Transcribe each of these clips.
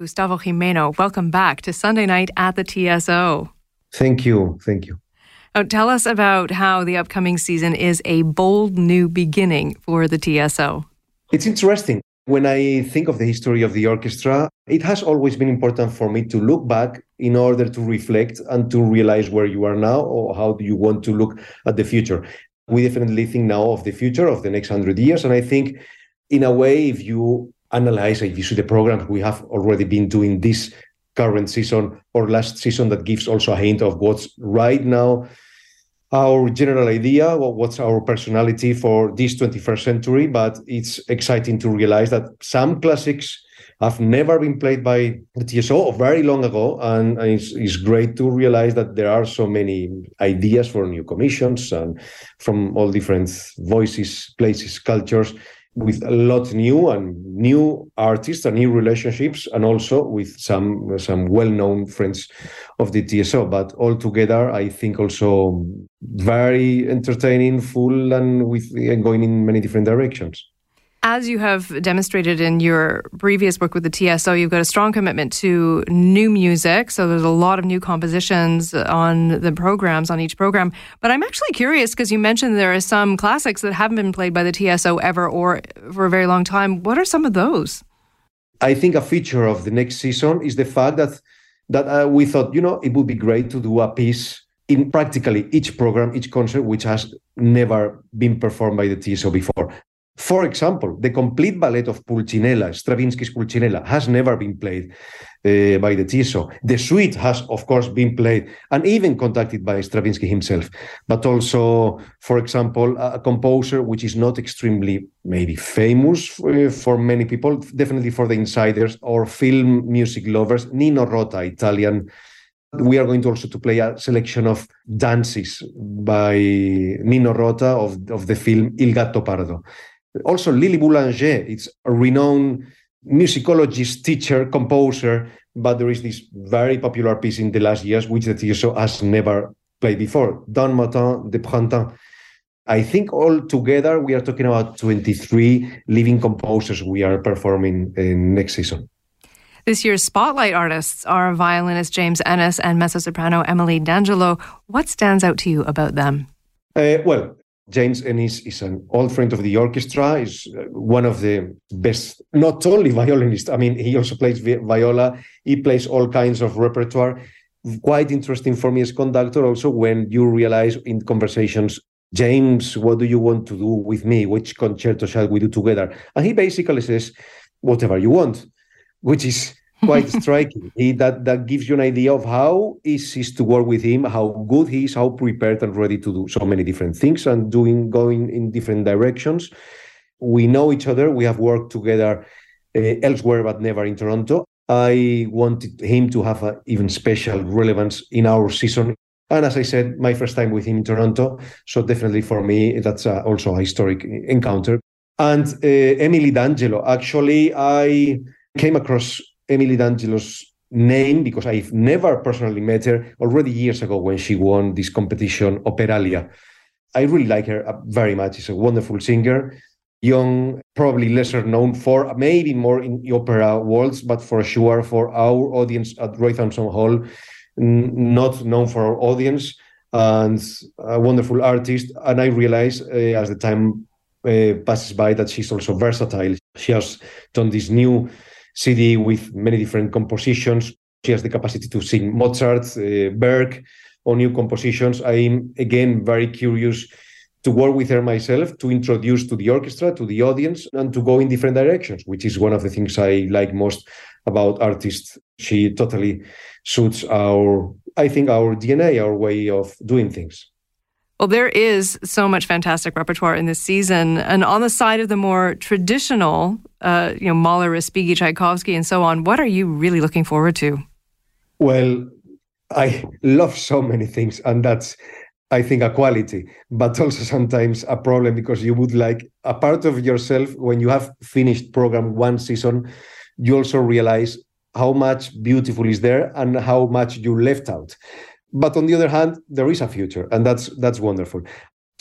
Gustavo Gimeno, welcome back to Sunday Night at the TSO. Thank you. Thank you. Tell us about how the upcoming season is a bold new beginning for the TSO. It's interesting. When I think of the history of the orchestra, it has always been important for me to look back in order to reflect and to realize where you are now or how do you want to look at the future. We definitely think now of the future of the next 100 years. And I think in a way, if you analyze, if you see the programs we have already been doing this current season or last season, that gives also a hint of what's right now our general idea, what's our personality for this 21st century. But it's exciting to realize that some classics have never been played by the TSO very long ago. And it's great to realize that there are so many ideas for new commissions and from all different voices, places, cultures, with a lot new artists and new relationships, and also with some well-known friends of the TSO. But altogether, I think also very entertaining, full, and going in many different directions. As you have demonstrated in your previous work with the TSO, you've got a strong commitment to new music. So there's a lot of new compositions on the programs, on each program. But I'm actually curious because you mentioned there are some classics that haven't been played by the TSO ever or for a very long time. What are some of those? I think a feature of the next season is the fact that we thought, it would be great to do a piece in practically each program, each concert, which has never been performed by the TSO before. For example, the complete ballet of Pulcinella, Stravinsky's Pulcinella, has never been played by the TSO. The suite has, of course, been played and even conducted by Stravinsky himself. But also, for example, a composer which is not extremely maybe famous for many people, definitely for the insiders or film music lovers, Nino Rota, Italian. We are going to also to play a selection of dances by Nino Rota of the film Il Gatto Pardo. Also, Lily Boulanger, it's a renowned musicologist, teacher, composer, but there is this very popular piece in the last years, which the TSO has never played before, D'un Matin de Printemps. I think altogether we are talking about 23 living composers we are performing in next season. This year's spotlight artists are violinist James Ennis and mezzo-soprano Emily D'Angelo. What stands out to you about them? James Ennis is an old friend of the orchestra, is one of the best, not only violinists, he also plays viola, he plays all kinds of repertoire. Quite interesting for me as conductor also when you realize in conversations, James, what do you want to do with me? Which concerto shall we do together? And he basically says, whatever you want, which is quite striking. That gives you an idea of how easy it is to work with him, how good he is, how prepared and ready to do so many different things and going in different directions. We know each other. We have worked together elsewhere, but never in Toronto. I wanted him to have an even special relevance in our season. And as I said, my first time with him in Toronto. So definitely for me, that's also a historic encounter. And Emily D'Angelo, actually, I came across Emily D'Angelo's name because I've never personally met her already years ago when she won this competition, Operalia. I really like her very much. She's a wonderful singer, young, probably lesser known for maybe more in the opera worlds, but for sure for our audience at Roy Thompson Hall, not known for our audience, and a wonderful artist. And I realized as the time passes by that she's also versatile. She has done this new CD with many different compositions. She has the capacity to sing Mozart, Berg, or new compositions. I'm, again, very curious to work with her myself, to introduce to the orchestra, to the audience, and to go in different directions, which is one of the things I like most about artists. She totally suits our DNA, our way of doing things. Well, there is so much fantastic repertoire in this season. And on the side of the more traditional, Mahler, Respighi, Tchaikovsky, and so on, what are you really looking forward to? Well, I love so many things, and that's, I think, a quality, but also sometimes a problem because you would like a part of yourself when you have finished program one season, you also realize how much beautiful is there and how much you left out. But on the other hand, there is a future, and that's wonderful.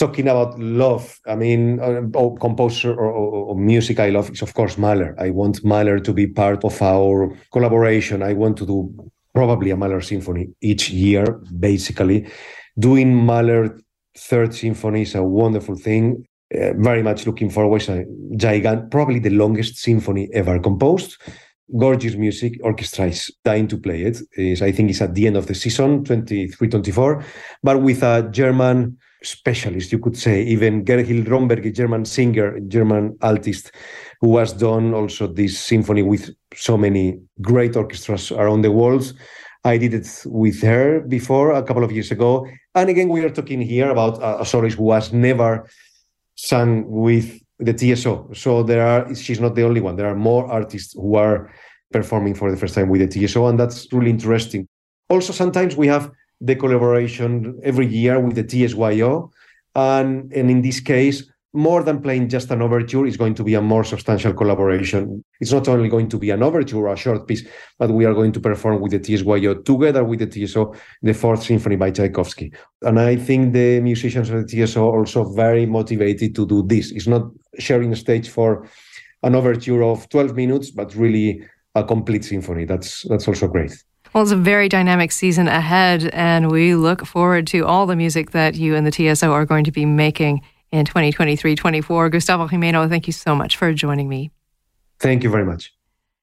talking about love, I mean, or composer or music I love is, of course, Mahler. I want Mahler to be part of our collaboration. I want to do probably a Mahler symphony each year, basically. Doing Mahler Third Symphony is a wonderful thing. Very much looking forward. It's a gigantic, probably the longest symphony ever composed. Gorgeous music. Orchestra is dying to play it. I think it's at the end of the season, 23-24, but with a German specialist, you could say, even Gerhild Romberg, a German singer, German altist, who has done also this symphony with so many great orchestras around the world. I did it with her before, a couple of years ago. And again, we are talking here about a soloist who has never sung with the TSO. So she's not the only one. There are more artists who are performing for the first time with the TSO, and that's really interesting. Also, sometimes we have the collaboration every year with the TSYO, and in this case, more than playing just an overture, it's going to be a more substantial collaboration. It's not only going to be an overture or a short piece, but we are going to perform with the TSYO together with the TSO, the Fourth Symphony by Tchaikovsky. And I think the musicians of the TSO are also very motivated to do this. It's not sharing a stage for an overture of 12 minutes, but really a complete symphony. That's also great. Well, it's a very dynamic season ahead, and we look forward to all the music that you and the TSO are going to be making in 2023-24. Gustavo Gimeno, thank you so much for joining me. Thank you very much.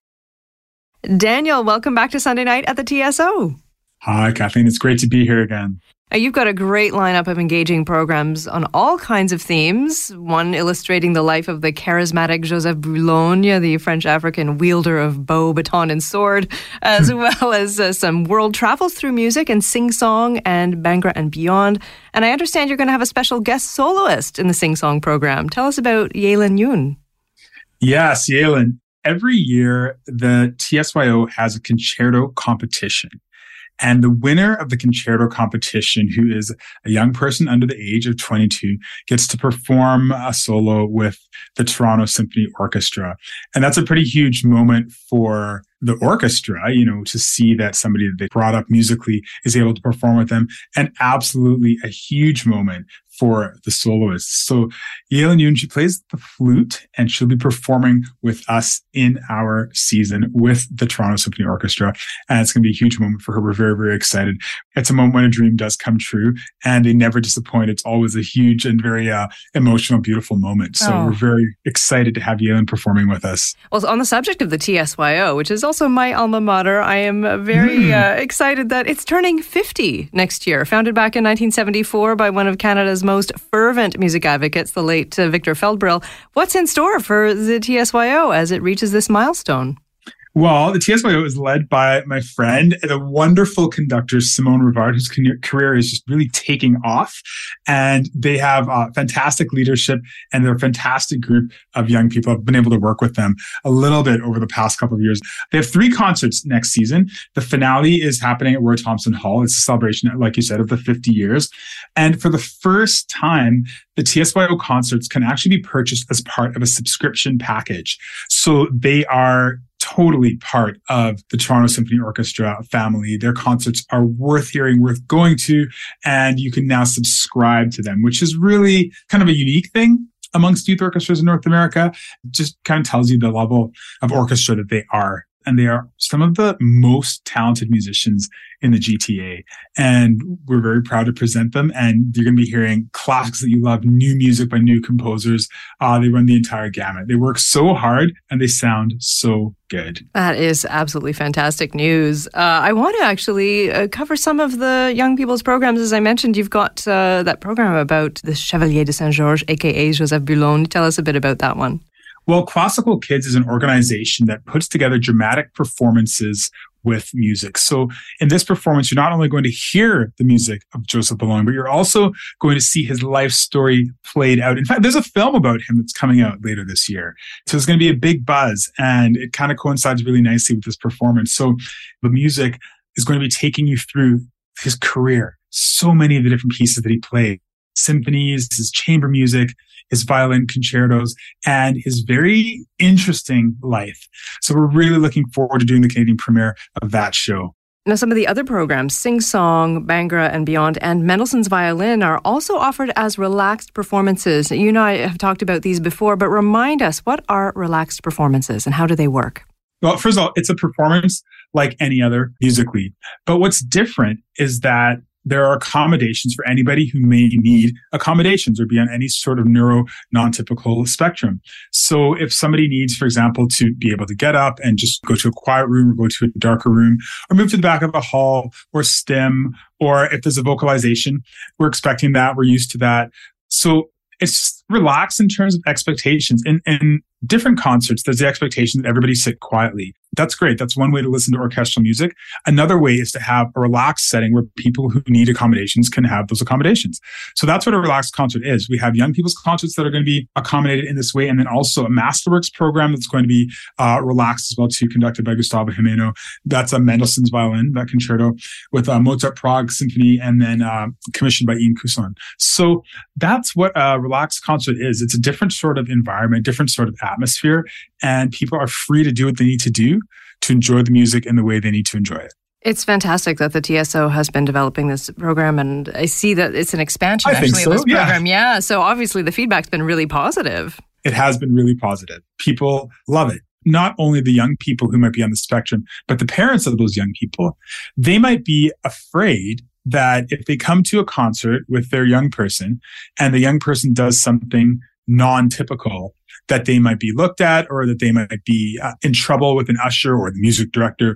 Daniel, welcome back to Sunday Night at the TSO. Hi, Kathleen. It's great to be here again. You've got a great lineup of engaging programs on all kinds of themes. One illustrating the life of the charismatic Joseph Boulogne, the French-African wielder of bow, baton, and sword, as well as some world travels through music and sing-song and Bhangra and beyond. And I understand you're going to have a special guest soloist in the sing-song program. Tell us about Yaelin Yoon. Yes, Yaelin. Every year, the TSYO has a concerto competition. And the winner of the concerto competition, who is a young person under the age of 22, gets to perform a solo with the Toronto Symphony Orchestra. And that's a pretty huge moment for the orchestra, to see that somebody that they brought up musically is able to perform with them, and absolutely a huge moment for the soloists. So Yaelin Yoon, she plays the flute, and she'll be performing with us in our season with the Toronto Symphony Orchestra. And it's going to be a huge moment for her. We're very, very excited. It's a moment when a dream does come true, and they never disappoint. It's always a huge and very emotional, beautiful moment. So we're very excited to have Yaelin performing with us. Well, on the subject of the TSYO, which is also my alma mater, I am very excited that it's turning 50 next year. Founded back in 1974 by one of Canada's most fervent music advocates, the late Victor Feldbril. What's in store for the TSYO as it reaches this milestone? Well, the TSYO is led by my friend, the wonderful conductor, Simone Rivard, whose career is just really taking off. And they have fantastic leadership, and they're a fantastic group of young people. I've been able to work with them a little bit over the past couple of years. They have 3 concerts next season. The finale is happening at Roy Thomson Hall. It's a celebration, like you said, of the 50 years. And for the first time, the TSYO concerts can actually be purchased as part of a subscription package. So they are totally part of the Toronto Symphony Orchestra family. Their concerts are worth hearing, worth going to, and you can now subscribe to them, which is really kind of a unique thing amongst youth orchestras in North America. It just kind of tells you the level of orchestra that they are. And they are some of the most talented musicians in the GTA. And we're very proud to present them. And you're going to be hearing classics that you love, new music by new composers. They run the entire gamut. They work so hard and they sound so good. That is absolutely fantastic news. I want to actually cover some of the young people's programs. As I mentioned, you've got that program about the Chevalier de Saint-Georges, a.k.a. Joseph Boulogne. Tell us a bit about that one. Well, Classical Kids is an organization that puts together dramatic performances with music. So in this performance, you're not only going to hear the music of Joseph Boulogne, but you're also going to see his life story played out. In fact, there's a film about him that's coming out later this year. So it's going to be a big buzz, and it kind of coincides really nicely with this performance. So the music is going to be taking you through his career. So many of the different pieces that he played. Symphonies, his chamber music, his violin concertos, and his very interesting life. So we're really looking forward to doing the Canadian premiere of that show. Now, some of the other programs, Sing Song, Bhangra and Beyond, and Mendelssohn's Violin are also offered as relaxed performances. You and I have talked about these before, but remind us, what are relaxed performances and how do they work? Well, first of all, it's a performance like any other music lead. But what's different is that there are accommodations for anybody who may need accommodations or be on any sort of neuro non-typical spectrum. So if somebody needs, for example, to be able to get up and just go to a quiet room or go to a darker room or move to the back of a hall or stim, or if there's a vocalization, we're expecting that. We're used to that. So it's relaxed in terms of expectations. In different concerts, there's the expectation that everybody sit quietly. That's great. That's one way to listen to orchestral music. Another way is to have a relaxed setting where people who need accommodations can have those accommodations. So that's what a relaxed concert is. We have young people's concerts that are going to be accommodated in this way, and then also a Masterworks program that's going to be relaxed as well too, conducted by Gustavo Gimeno. That's a Mendelssohn's Violin, that concerto with Mozart Prague Symphony, and then commissioned by Ian Couson. So that's what a relaxed concert is. It's a different sort of environment, different sort of atmosphere, and people are free to do what they need to do to enjoy the music in the way they need to enjoy it. It's fantastic that the TSO has been developing this program, and I see that it's an expansion of this program. Yeah, so obviously the feedback's been really positive. It has been really positive. People love it. Not only the young people who might be on the spectrum, but the parents of those young people. They might be afraid that if they come to a concert with their young person and the young person does something non-typical, that they might be looked at, or that they might be in trouble with an usher or the music director,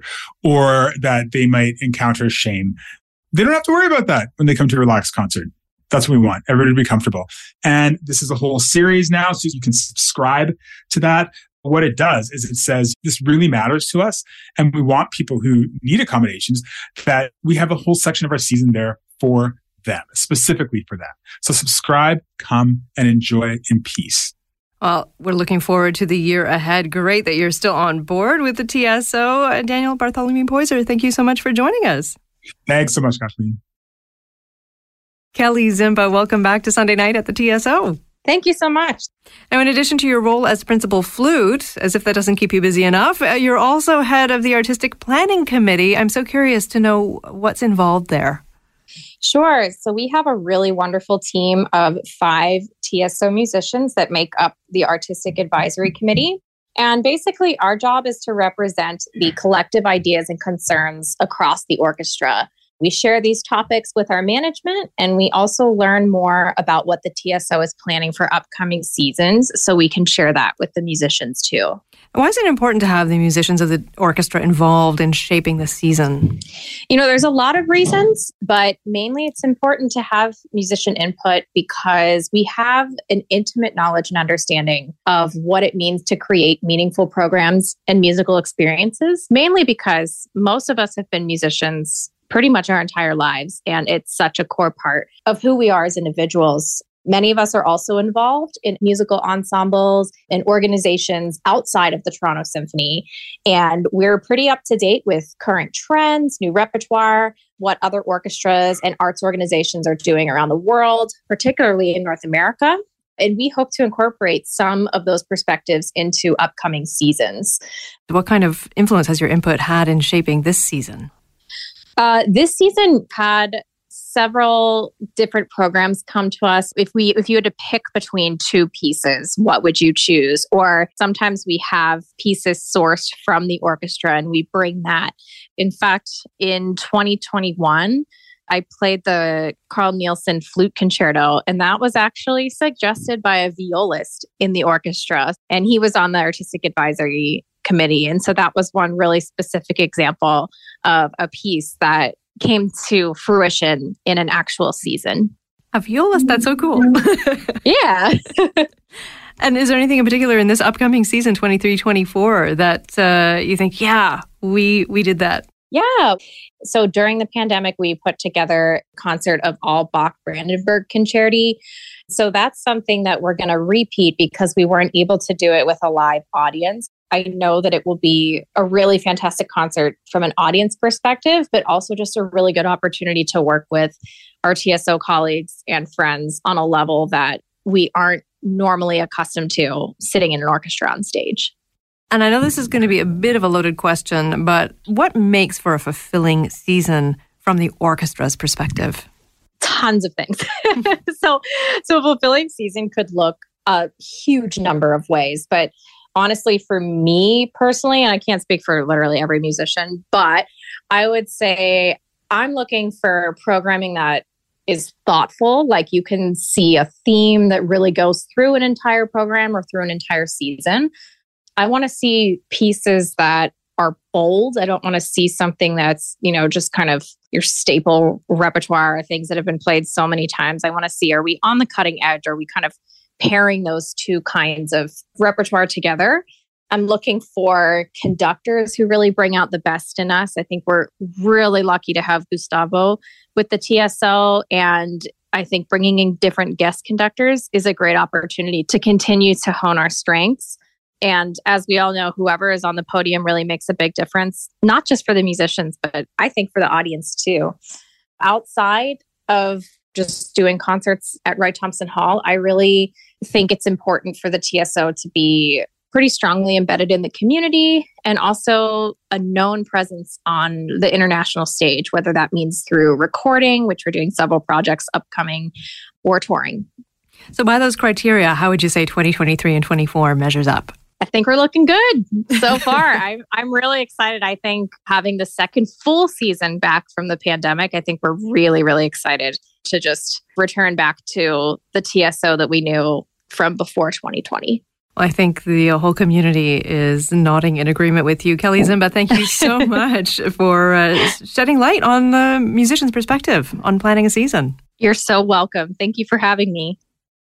or that they might encounter shame. They don't have to worry about that when they come to a relaxed concert. That's what we want, everybody to be comfortable. And this is a whole series now, so you can subscribe to that. What it does is it says, this really matters to us, and we want people who need accommodations, that we have a whole section of our season there for them, specifically for them. So subscribe, come, and enjoy in peace. Well, we're looking forward to the year ahead. Great that you're still on board with the TSO. Daniel Bartholomew Poyser, thank you so much for joining us. Thanks so much, Kathleen. Kelly Zimba, welcome back to Sunday Night at the TSO. Thank you so much. Now, in addition to your role as principal flute, as if that doesn't keep you busy enough, you're also head of the Artistic Planning Committee. I'm so curious to know what's involved there. Sure. So we have a really wonderful team of 5 TSO musicians that make up the Artistic Advisory Committee. And basically, our job is to represent the collective ideas and concerns across the orchestra. We share these topics with our management, and we also learn more about what the TSO is planning for upcoming seasons, so we can share that with the musicians too. Why is it important to have the musicians of the orchestra involved in shaping the season? You know, there's a lot of reasons, but mainly it's important to have musician input because we have an intimate knowledge and understanding of what it means to create meaningful programs and musical experiences, mainly because most of us have been musicians pretty much our entire lives, and it's such a core part of who we are as individuals. Many of us are also involved in musical ensembles and organizations outside of the Toronto Symphony, and we're pretty up to date with current trends, new repertoire, what other orchestras and arts organizations are doing around the world, particularly in North America. And we hope to incorporate some of those perspectives into upcoming seasons. What kind of influence has your input had in shaping this season? This season had several different programs come to us. If you had to pick between 2 pieces, what would you choose? Or sometimes we have pieces sourced from the orchestra and we bring that. In fact, in 2021, I played the Carl Nielsen Flute Concerto, and that was actually suggested by a violist in the orchestra, and he was on the Artistic Advisory Committee. And so that was one really specific example of a piece that came to fruition in an actual season. A violist, that's so cool. Yeah. And is there anything in particular in this upcoming season, 23-24, that you think, yeah, we did that? Yeah. So during the pandemic, we put together a concert of all Bach Brandenburg Concerti. So that's something that we're going to repeat because we weren't able to do it with a live audience. I know that it will be a really fantastic concert from an audience perspective, but also just a really good opportunity to work with our TSO colleagues and friends on a level that we aren't normally accustomed to sitting in an orchestra on stage. And I know this is going to be a bit of a loaded question, but what makes for a fulfilling season from the orchestra's perspective? Tons of things. So a fulfilling season could look a huge number of ways. But honestly, for me personally, and I can't speak for literally every musician, but I would say I'm looking for programming that is thoughtful. Like you can see a theme that really goes through an entire program or through an entire season. I want to see pieces that are bold. I don't want to see something that's, just kind of your staple repertoire, things that have been played so many times. I want to see, are we on the cutting edge? Are we kind of pairing those two kinds of repertoire together? I'm looking for conductors who really bring out the best in us. I think we're really lucky to have Gustavo with the TSO, and I think bringing in different guest conductors is a great opportunity to continue to hone our strengths. And as we all know, whoever is on the podium really makes a big difference, not just for the musicians, but I think for the audience too. Outside of just doing concerts at Wright Thompson Hall, I really think it's important for the TSO to be pretty strongly embedded in the community and also a known presence on the international stage, whether that means through recording, which we're doing several projects upcoming, or touring. So by those criteria, how would you say 2023 and 24 measures up? I think we're looking good so far. I'm really excited. I think having the second full season back from the pandemic, I think we're really, really excited to just return back to the TSO that we knew from before 2020. Well, I think the whole community is nodding in agreement with you. Kelly Zimba, thank you so much for shedding light on the musician's perspective on planning a season. You're so welcome. Thank you for having me.